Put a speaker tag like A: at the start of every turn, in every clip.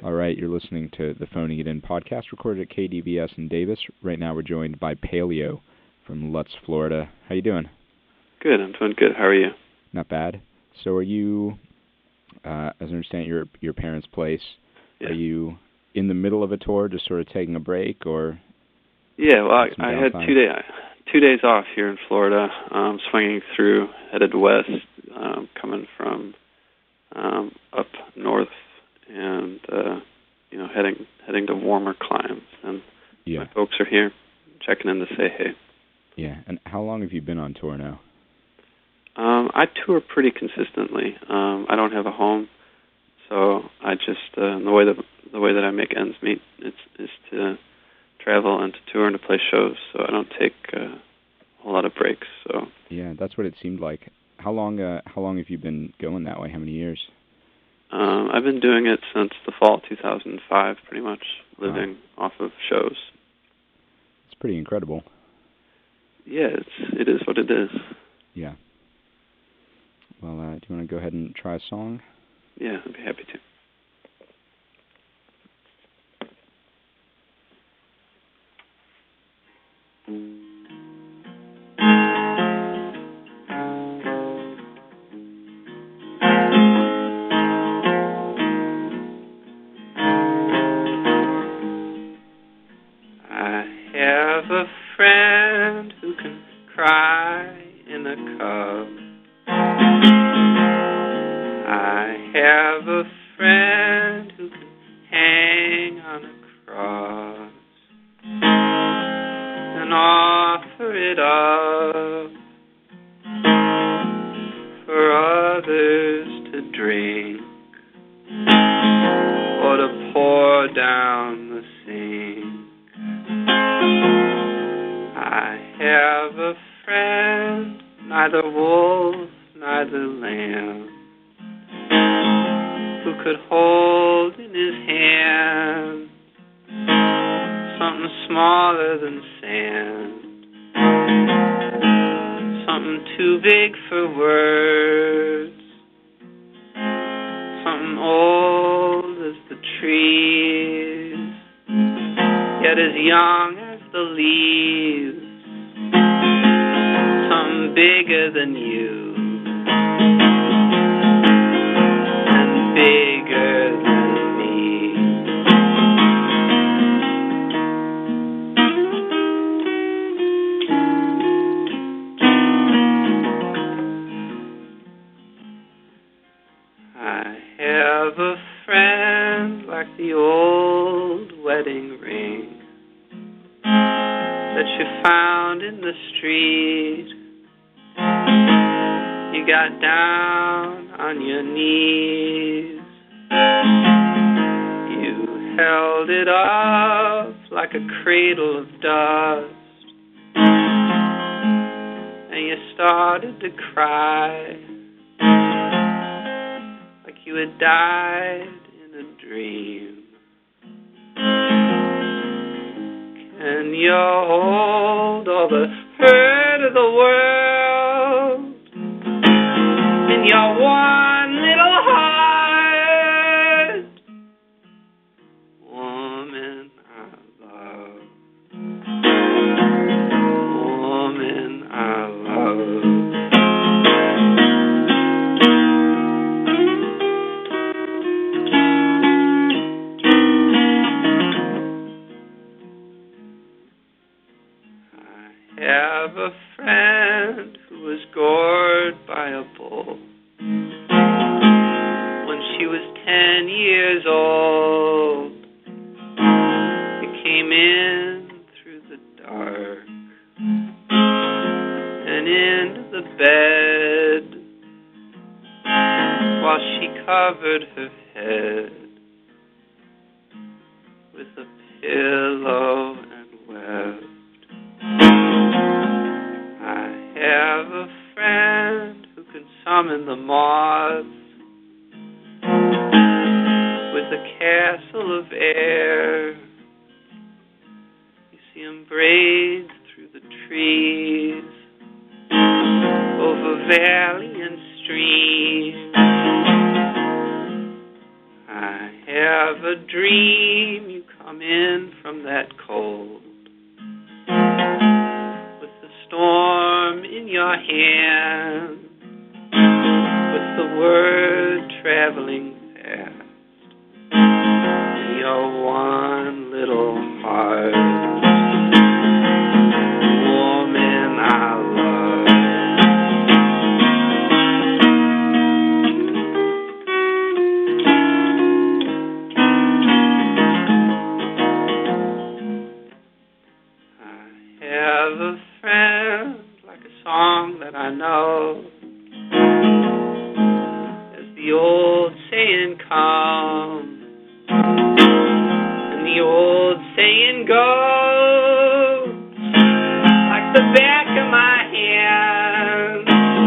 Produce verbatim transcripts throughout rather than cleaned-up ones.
A: All right, you're listening to the Phoning It In podcast recorded at K D V S in Davis. Right now we're joined by Paleo from Lutz, Florida. How you doing?
B: Good, I'm doing good. How are you?
A: Not bad. So are you, uh, as I understand, your your parents' place,
B: Yeah.
A: Are you in the middle of a tour, just sort of taking a break, or?
B: Yeah, well, I,
A: some
B: I had
A: downtime?
B: two day two days off here in Florida, um, swinging through, headed west, um, coming from um, up north, and uh, you know, heading heading to warmer climes. And
A: Yeah.
B: my folks are here, checking in to say hey.
A: Yeah. And how long have you been on tour now?
B: Um, I tour pretty consistently. Um, I don't have a home, so I just uh, the way that the way that I make ends meet is is to travel and to tour and to play shows. So I don't take uh, a whole lot of breaks. So
A: Yeah, that's what it seemed like. How long? Uh, how long have you been going that way? How many years?
B: um, I've been doing it since the fall two thousand five, pretty much living
A: Wow.
B: off of shows.
A: It's pretty incredible.
B: Yeah, it's it is what it is.
A: Yeah. Well, uh, do you want to go ahead and try a song?
B: Yeah, I'd be happy to. I have a friend who can cry in a cup. I have a friend who can hang on a cross and offer it up for others to drink or to pour down the sink. I have a friend, neither wolf, neither lamb, who could hold in his hand something smaller than sand, something too big for words, something old as the trees, yet as young as the leaves, something bigger than you and bigger than me. I have a friend like the old wedding ring that you found in the street. You got down on your knees. You held it up like a cradle of dust, and you started to cry like you had died in a dream. And you hold all the hurt of the world in your one little heart. Woman I love, woman I love. I have a friend who was gored by a bull when she was ten years old. It came in through the dark and into the bed while she covered her head with a pillow and wept. I have a friend who can summon the moths with a castle of air. You see him braid through the trees, over valley and stream. I have have a dream you come in from that cold, with the storm in your hand, with the word traveling fast in your one little heart. Woman I love. I have a friend like a song that I know. As the old saying comes, and the old saying goes, like the back of my hand,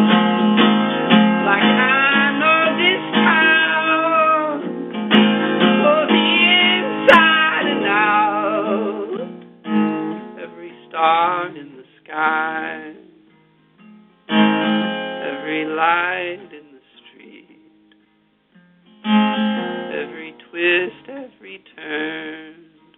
B: like I know this town, both inside and out. Every star in the sky, every light in the street, every twist, every turn,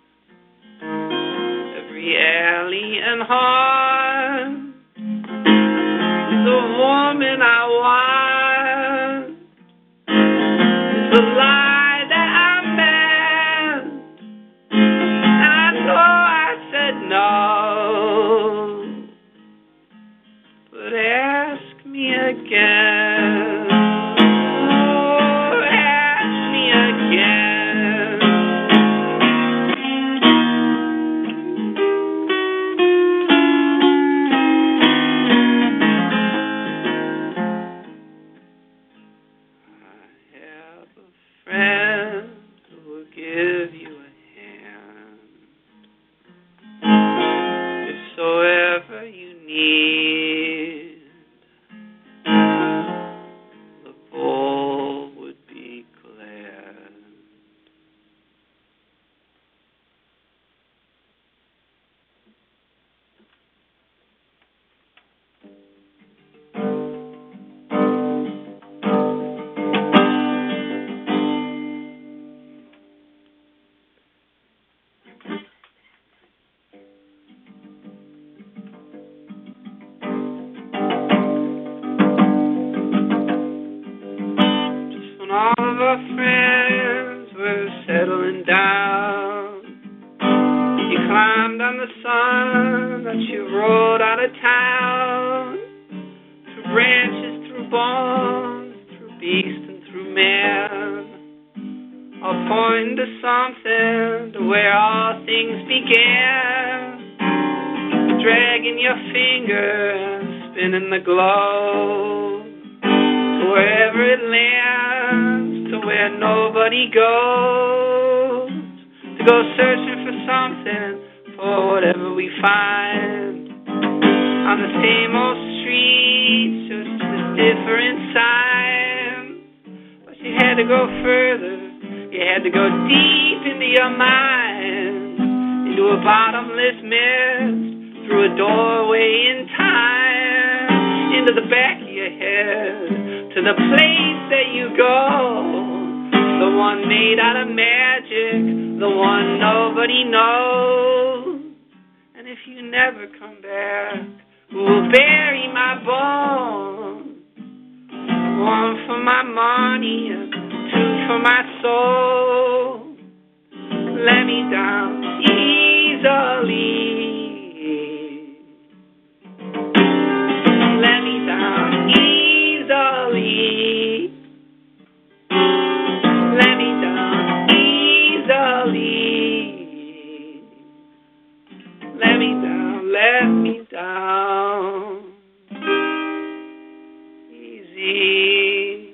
B: every alley and haunt, the woman I want, is the lie that I meant. I know I said no, but ask me again. Oh, ask me again. I have a friend who will give you a hand if so ever you need. The bowl would be glad. Just when all of our friends were settling down, you climbed on the sun that you rode out of town, through branches, through bones, through beast and through man, all pointing to something, to where all things began, dragging your finger and spinning the globe, to wherever it lands, to where nobody goes, to go searching for something, for whatever we find, on the same old streets, just with different signs. But you had to go further, you had to go deep into your mind, into a bottomless mist, through a doorway in time, into the back of your head, to the place that you go, the one made out of magic, the one nobody knows. And if you never come back, who will bury my bones? One for my money and two for my soul. Let me down easily. Let me down easily. Let me down easily. Let me down, let me down easy.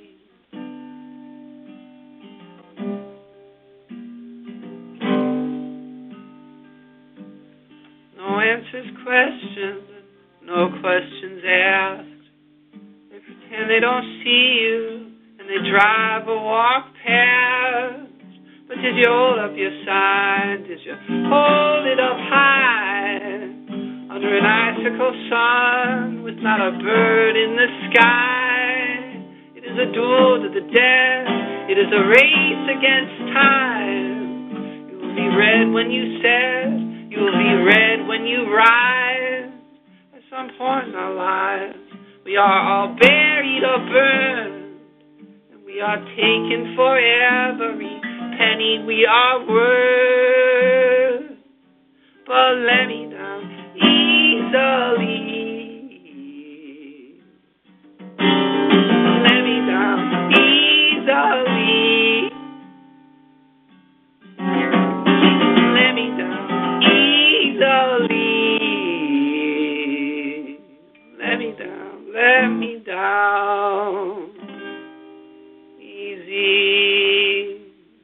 B: No answers questioned, no questions asked. They pretend they don't see you, and they drive or walk past. But did you hold up your sign? Did you hold it up high? Under an icicle sun, with not a bird in the sky. It is a duel to the death. It is a race against time. you said you'll be red when you rise. At some point in our lives, we are all buried or burned, and we are taken for every penny we are worth. But let me down easily. Let me down easily. Let me down easily. Let me down, let me down easy.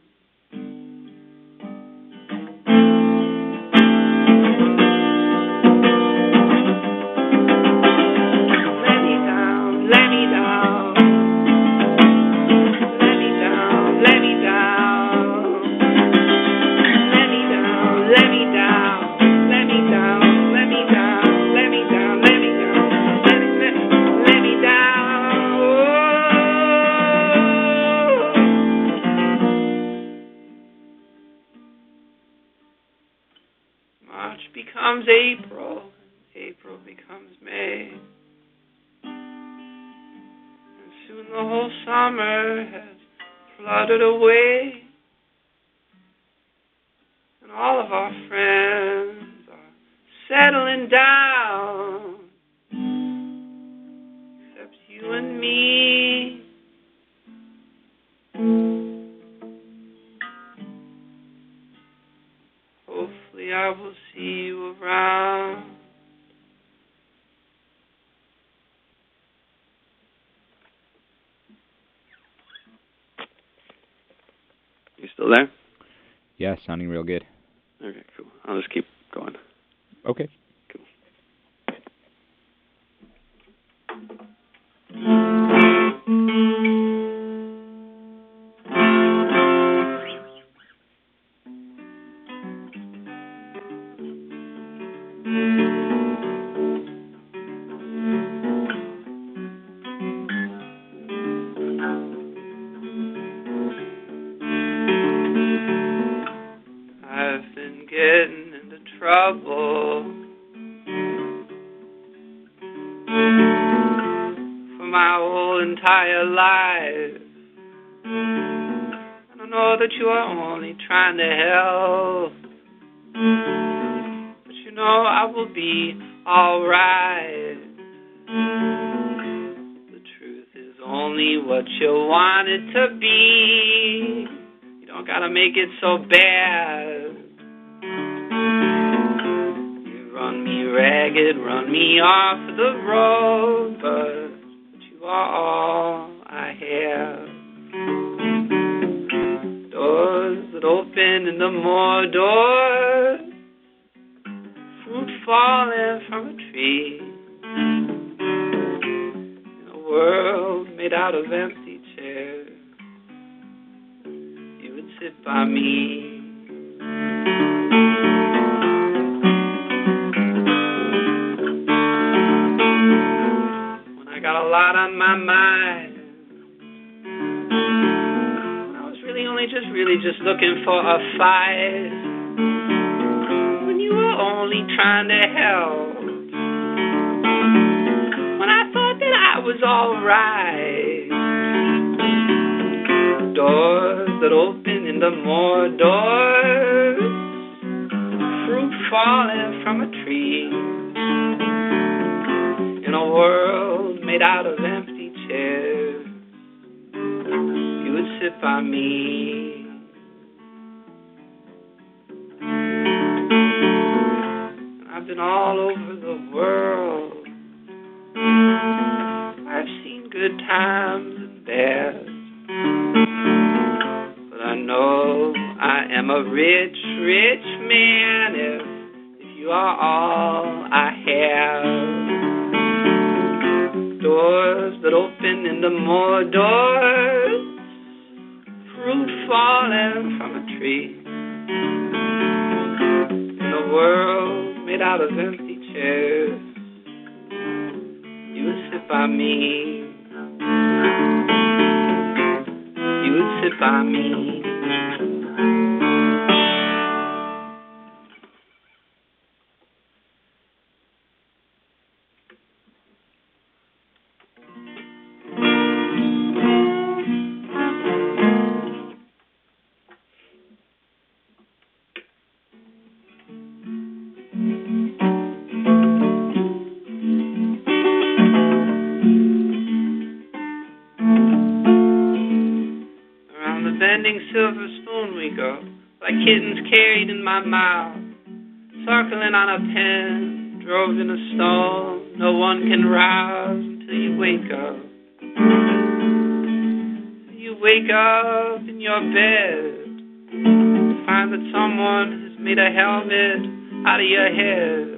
B: March becomes April, April becomes May, and soon the whole summer has flooded away, and all of our friends are settling down, except you and me. Hopefully I will see you around. You still there?
A: Yeah, sounding real good.
B: Okay, cool. I'll just keep going.
A: Okay.
B: Cool. I've been getting into trouble for my whole entire life. I don't know that you are only trying to help, but you know I will be alright. The truth is only what you want it to be. You don't gotta make it so bad. You run me ragged, run me off the road, but, but you are all I have. Doors that open and the more doors, fruit falling from a tree, in a world made out of empty chairs, you would sit by me. When I got a lot on my mind, really only just really just looking for a fight, when you were only trying to help, when I thought that I was alright. Doors that open into more doors, fruit falling from a tree, in a world made out of empty chairs, you would sit by me. I've been all over the world. I've seen good times and bad, but I know I am a rich, rich man if, if you are all I have. Doors that open into more doors, fruit falling from a tree, in a world made out of empty chairs, you would sit by me. You would sit by me. up like kittens carried in my mouth, circling on a pen, drove in a storm no one can rouse until you wake up. You wake up in your bed, find that someone has made a helmet out of your head.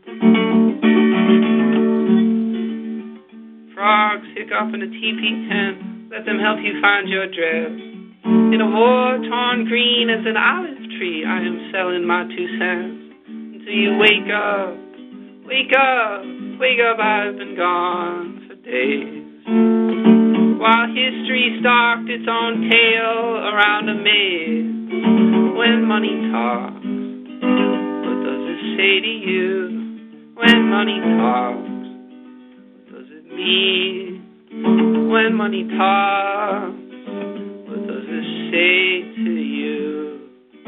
B: Frogs hiccup in a teepee tent, let them help you find your dress. In a war-torn green as an olive tree, I am selling my two cents until you wake up, wake up, wake up, I've been gone for days. While history stalked its own tail around a maze, when money talks, what does it say to you? When money talks, what does it mean? When money talks, what does it say to you?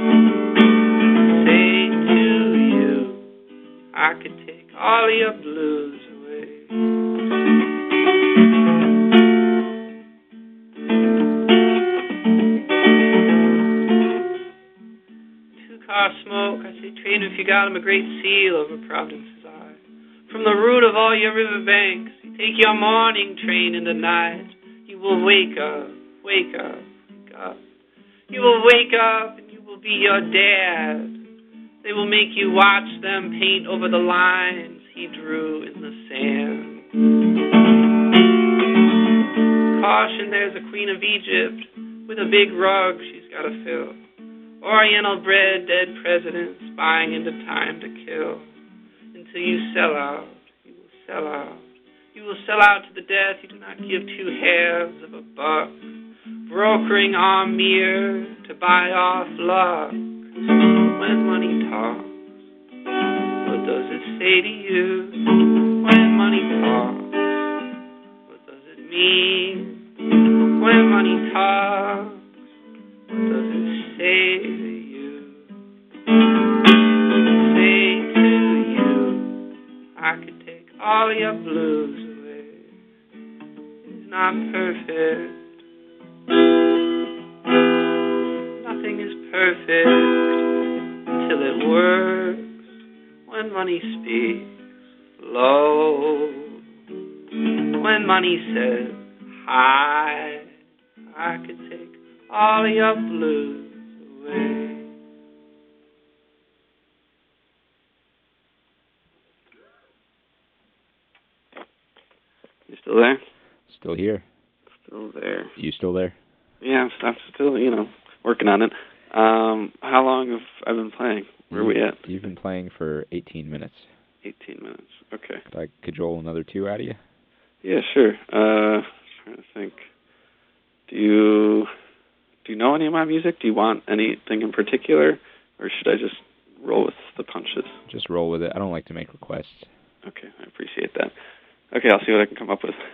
B: Say to you, I could take all of your blues away. Two-car smoke, I say trade him if you got him, a great seal over Providence's eye. From the root of all your riverbanks, you take your morning train in the night. You will wake up, wake up, wake up. You will wake up and you will be your dad. They will make you watch them paint over the lines he drew in the sand. Caution, there's a queen of Egypt with a big rug she's got to fill. Oriental bred dead presidents buying into time to kill. Until you sell out, you will sell out. You will sell out to the death you do not give two halves of a buck. Brokering arm mirror to buy off luck. When money talks, what does it say to you? When money talks, what does it mean? When money talks, what does it say to you? Say to you, I could take all your blues away. It's not perfect. Nothing is perfect until it works. When money speaks low, when money says hi, I could take all your blues away. You still there?
A: Still here.
B: Still there.
A: You still there?
B: Yeah, I'm still, you know, working on it. Um, how long have I been playing? Where are we at?
A: You've been playing for eighteen minutes.
B: eighteen minutes, okay.
A: Could I cajole another two out of you?
B: Yeah, sure. Uh, trying to think. Do you do you know any of my music? Do you want anything in particular, or should I just roll with the punches?
A: Just roll with it. I don't like to make requests.
B: Okay, I appreciate that. Okay, I'll see what I can come up with.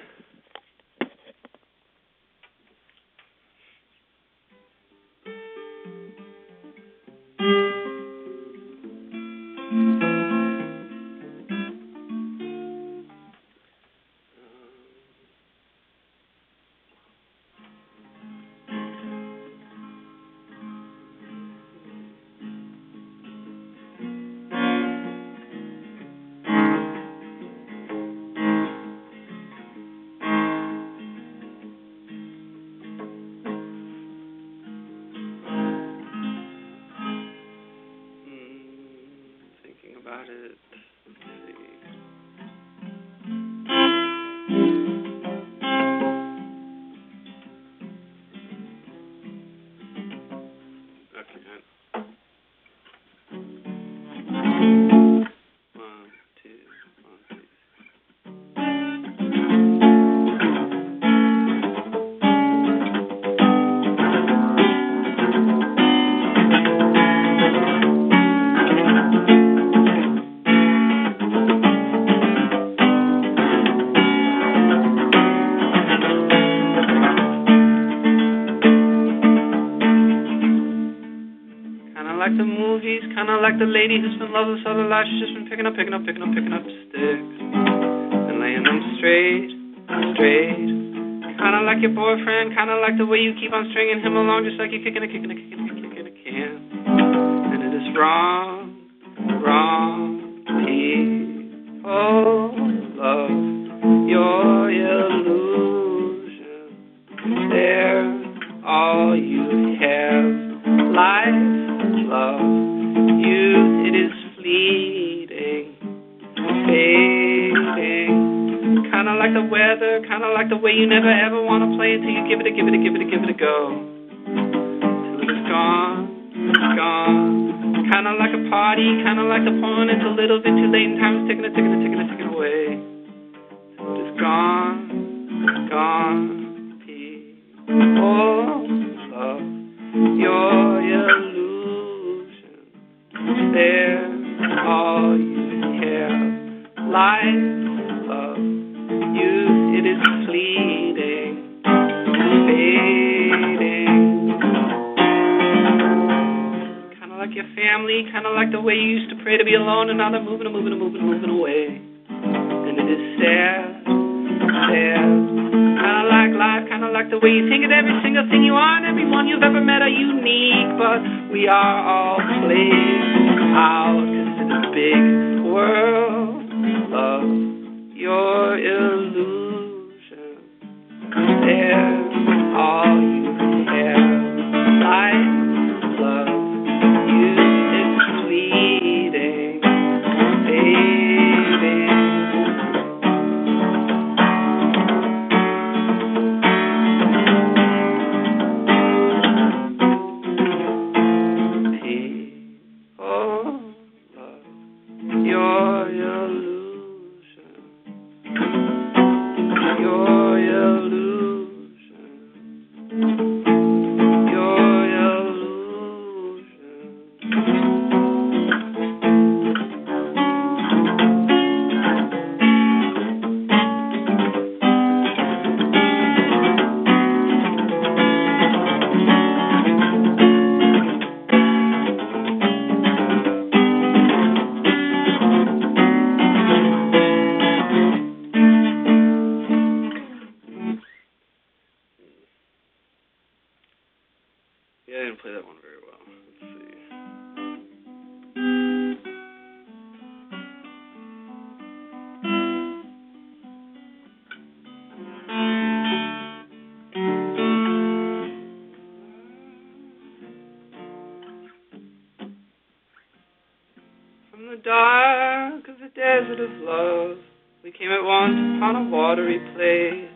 B: Like the lady who's been loveless all her life, she's just been picking up, picking up, picking up, picking up sticks and laying them straight, straight. Kind of like your boyfriend, kind of like the way you keep on stringing him along, just like you're kicking a, kicking a, kicking a, kicking a can. like the weather, kind of like the way you never ever want to play it till you give it a, give it a, give it a, give it a go. Till it's gone, it's gone. Kind of like a party, kind of like the porn. It's a little bit too late and time is ticking it, ticking it, ticking it, ticking away. Till it's gone, it's gone. People love your illusion. They're all you care. Life, love, youth, it is fleeting, fading. Kind of like your family, kind of like the way you used to pray to be alone, and now they're moving and moving and moving and moving away. And it is sad, sad. Kind of like life, kind of like the way you think of every single thing you are, and everyone you've ever met are unique, but we are all played out, cause it's a big world of your illusion. They're all you have. Life, love, you, it's fleeting, fading. Dark of the desert of love, we came at once upon a watery place.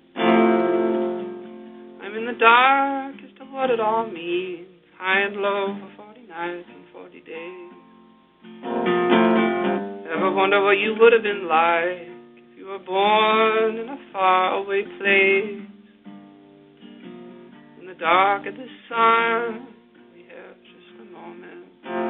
B: I'm in the dark as to what it all means, high and low for forty nights and forty days. Ever wonder what you would have been like if you were born in a faraway place? In the dark of the sun, we have just a moment.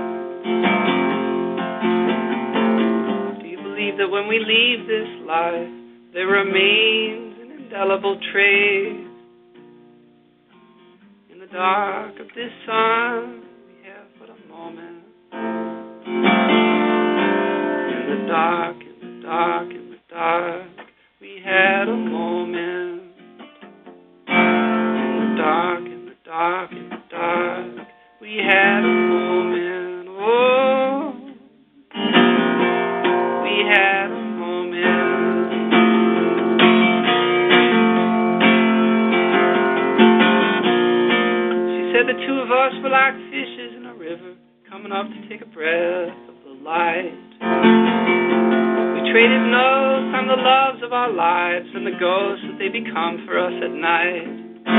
B: Believe that when we leave this life, there remains an indelible trace. In the dark of this sun, we have but a moment. In the dark, in the dark, in the dark, we had a moment. In the dark, in the dark, in the dark, we had a moment. Oh, we had a moment. She said the two of us were like fishes in a river, coming up to take a breath of the light. We traded notes on the loves of our lives and the ghosts that they become for us at night.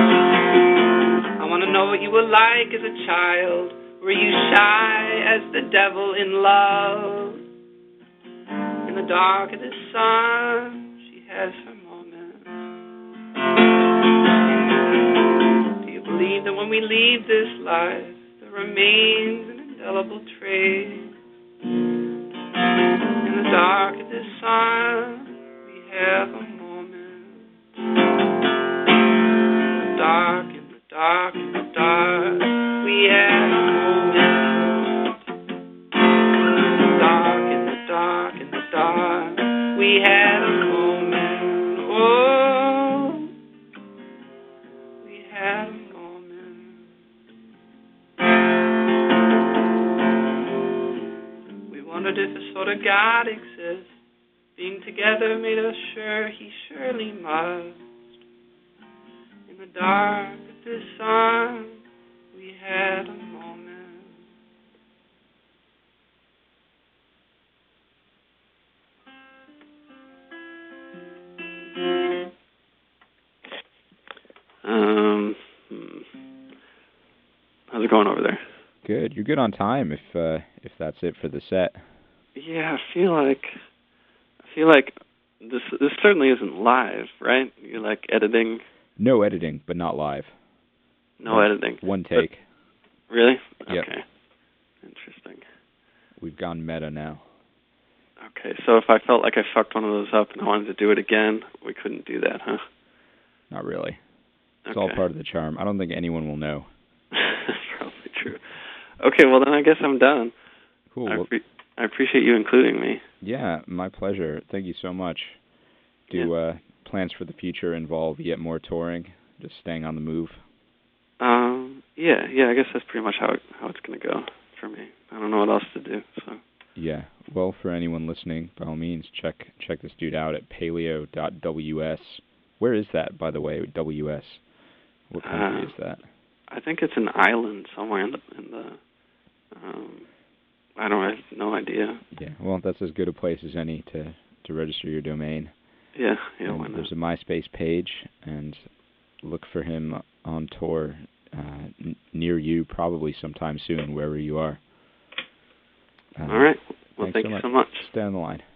B: I want to know what you were like as a child. Were you shy as the devil in love? In the dark of the sun, she has her moments. Do you believe that when we leave this life, there remains an indelible trace? In the dark of the sun, we have a moment. In the dark, in the dark, in the dark, we have a moment. In the dark, in the dark, in the dark, we had a moment. Oh, we had a moment. We wondered if a sort of God exists. Being together made us sure he surely must. In the dark of the sun, we had a moment.
A: Good. You're good on time if uh, if that's it for the set.
B: Yeah, I feel like I feel like this this certainly isn't live, right? You're like editing.
A: No editing, but not live.
B: No
A: one,
B: editing.
A: One take.
B: But, really?
A: Yep.
B: Okay. Interesting.
A: We've gone meta now.
B: Okay, so if I felt like I fucked one of those up and I wanted to do it again, we couldn't do that, huh?
A: Not really. It's
B: okay.
A: all part of the charm. I don't think anyone will know.
B: That's probably true. Okay, well then I guess I'm done.
A: Cool.
B: I,
A: Well,
B: pre- I appreciate you including me.
A: Yeah, my pleasure. Thank you so much. Do
B: Yeah.
A: uh, plans for the future involve yet more touring? Just staying on the move?
B: Um. Yeah. Yeah. I guess that's pretty much how it, how it's gonna go for me. I don't know what else to do. So.
A: Yeah. Well, for anyone listening, by all means, check check this dude out at paleo dot W S. Where is that, by the way? W S. What country
B: uh,
A: is that?
B: I think it's an island somewhere in the in the. Um. I don't. I have no idea.
A: Yeah. Well, that's as good a place as any to to register your domain.
B: Yeah. Yeah.
A: And
B: Why not?
A: there's a MySpace page, and look for him on tour uh, n- near you, probably sometime soon, wherever you are. Uh,
B: All right. Well,
A: thanks
B: thank
A: so
B: you
A: much.
B: so much.
A: Stay on the line.